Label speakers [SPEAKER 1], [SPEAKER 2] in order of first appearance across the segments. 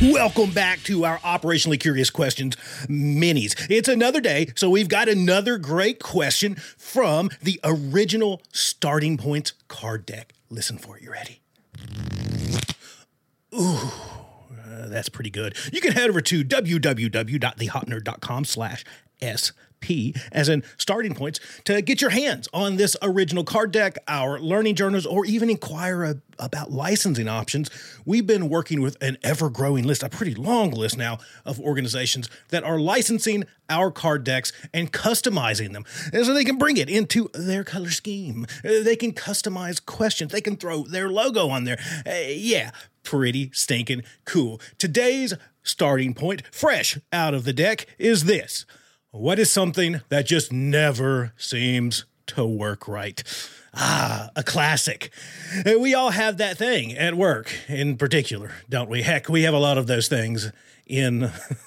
[SPEAKER 1] Welcome back to our Operationally Curious Questions minis. It's another day, so we've got another great question from the original Starting Points card deck. Listen for it. You ready? Ooh, that's pretty good. You can head over to www.thehopnerd.com/SP, as in Starting Points, to get your hands on this original card deck, our learning journals, or even inquire about licensing options. We've been working with an ever-growing list, a pretty long list now, of organizations that are licensing our card decks and customizing them so they can bring it into their color scheme. They can customize questions. They can throw their logo on there. Yeah, pretty stinking cool. Today's Starting Point, fresh out of the deck, is this. What is something that just never seems to work right? A classic. We all have that thing at work in particular, don't we? Heck, we have a lot of those things in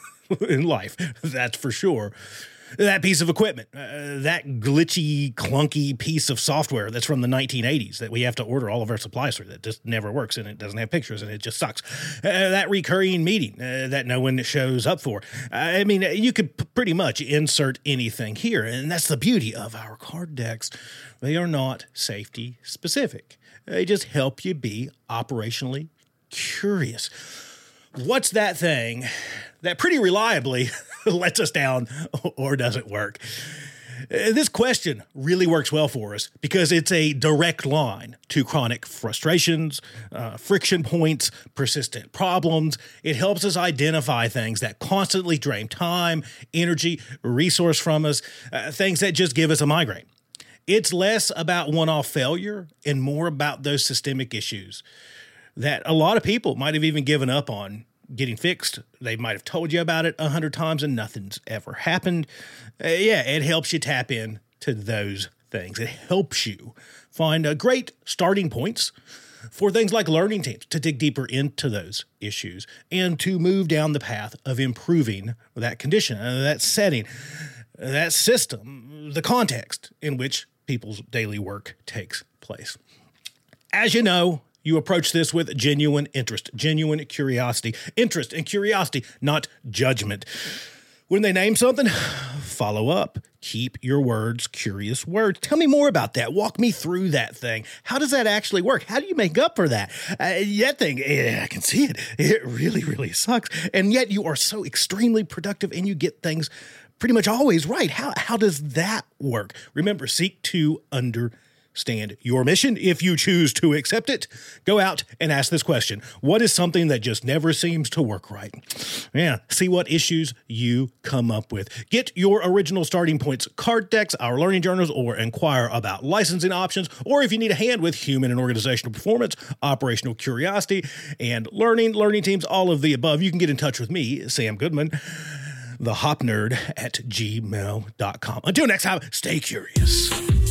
[SPEAKER 1] life, that's for sure. That piece of equipment, that glitchy, clunky piece of software that's from the 1980s that we have to order all of our supplies through that just never works and it doesn't have pictures and it just sucks. That recurring meeting that no one shows up for. I mean, you could pretty much insert anything here, and that's the beauty of our card decks. They are not safety specific. They just help you be operationally curious. What's that thing that pretty reliably lets us down or doesn't work? This question really works well for us because it's a direct line to chronic frustrations, friction points, persistent problems. It helps us identify things that constantly drain time, energy, resource from us, things that just give us a migraine. It's less about one-off failure and more about those systemic issues that a lot of people might have even given up on getting fixed. They might have told you about it 100 times and nothing's ever happened. It helps you tap in to those things. It helps you find great starting points for things like learning teams to dig deeper into those issues and to move down the path of improving that condition, that setting, that system, the context in which people's daily work takes place. As you know, you approach this with genuine interest, genuine curiosity. Interest and curiosity, not judgment. When they name something, follow up. Keep your words curious words. Tell me more about that. Walk me through that thing. How does that actually work? How do you make up for that? That thing, I can see it. It really, really sucks. And yet you are so extremely productive and you get things pretty much always right. How does that work? Remember, seek to understand your mission. If you choose to accept it, go out and ask this question. What is something that just never seems to work right? Yeah, see what issues you come up with. Get your original Starting Points card decks, our learning journals, or inquire about licensing options, or if you need a hand with human and organizational performance, operational curiosity, and learning teams, all of the above, you can get in touch with me, Sam Goodman, thehopnerd@gmail.com. Until next time, stay curious.